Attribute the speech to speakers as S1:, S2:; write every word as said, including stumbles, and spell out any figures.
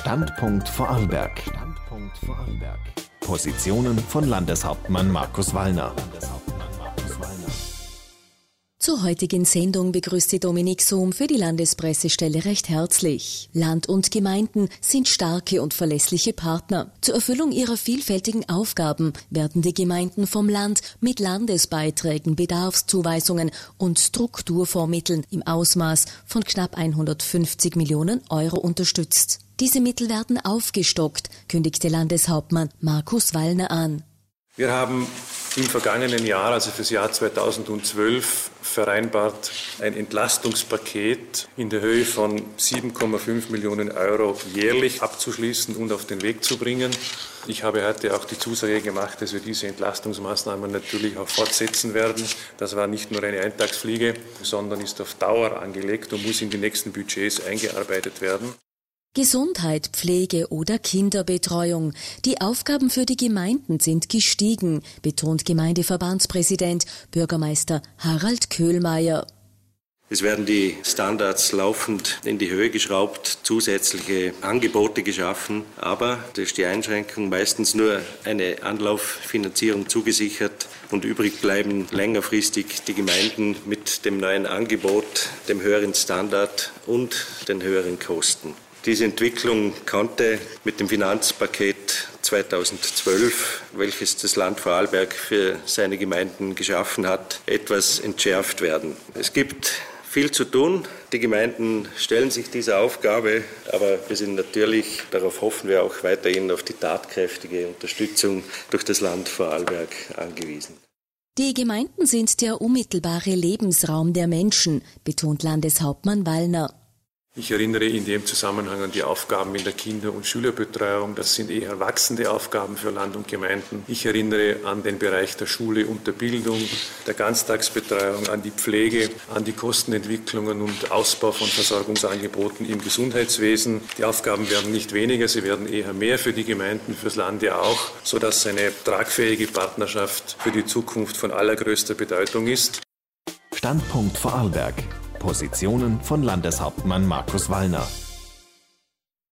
S1: Standpunkt Vorarlberg. Standpunkt Vorarlberg. Positionen von Landeshauptmann Markus Wallner.
S2: Zur heutigen Sendung begrüßt sie Dominik Sohm für die Landespressestelle recht herzlich. Land und Gemeinden sind starke und verlässliche Partner. Zur Erfüllung ihrer vielfältigen Aufgaben werden die Gemeinden vom Land mit Landesbeiträgen, Bedarfszuweisungen und Strukturfondsmitteln im Ausmaß von knapp hundertfünfzig Millionen Euro unterstützt. Diese Mittel werden aufgestockt, kündigte Landeshauptmann Markus Wallner an.
S3: Wir haben im vergangenen Jahr, also fürs Jahr zweitausendzwölf, vereinbart, ein Entlastungspaket in der Höhe von sieben Komma fünf Millionen Euro jährlich abzuschließen und auf den Weg zu bringen. Ich habe heute auch die Zusage gemacht, dass wir diese Entlastungsmaßnahmen natürlich auch fortsetzen werden. Das war nicht nur eine Eintagsfliege, sondern ist auf Dauer angelegt und muss in die nächsten Budgets eingearbeitet werden.
S2: Gesundheit, Pflege oder Kinderbetreuung. Die Aufgaben für die Gemeinden sind gestiegen, betont Gemeindeverbandspräsident Bürgermeister Harald Köhlmeier.
S4: Es werden die Standards laufend in die Höhe geschraubt, zusätzliche Angebote geschaffen, aber das ist die Einschränkung, meistens nur eine Anlauffinanzierung zugesichert und übrig bleiben längerfristig die Gemeinden mit dem neuen Angebot, dem höheren Standard und den höheren Kosten. Diese Entwicklung konnte mit dem Finanzpaket zweitausendzwölf, welches das Land Vorarlberg für seine Gemeinden geschaffen hat, etwas entschärft werden. Es gibt viel zu tun. Die Gemeinden stellen sich dieser Aufgabe, aber wir sind natürlich, darauf hoffen wir auch weiterhin, auf die tatkräftige Unterstützung durch das Land Vorarlberg angewiesen.
S2: Die Gemeinden sind der unmittelbare Lebensraum der Menschen, betont Landeshauptmann Wallner.
S3: Ich erinnere in dem Zusammenhang an die Aufgaben in der Kinder- und Schülerbetreuung. Das sind eher wachsende Aufgaben für Land und Gemeinden. Ich erinnere an den Bereich der Schule und der Bildung, der Ganztagsbetreuung, an die Pflege, an die Kostenentwicklungen und Ausbau von Versorgungsangeboten im Gesundheitswesen. Die Aufgaben werden nicht weniger, sie werden eher mehr für die Gemeinden, fürs Land ja auch, sodass eine tragfähige Partnerschaft für die Zukunft von allergrößter Bedeutung ist.
S1: Standpunkt Vorarlberg. Positionen von Landeshauptmann Markus Wallner.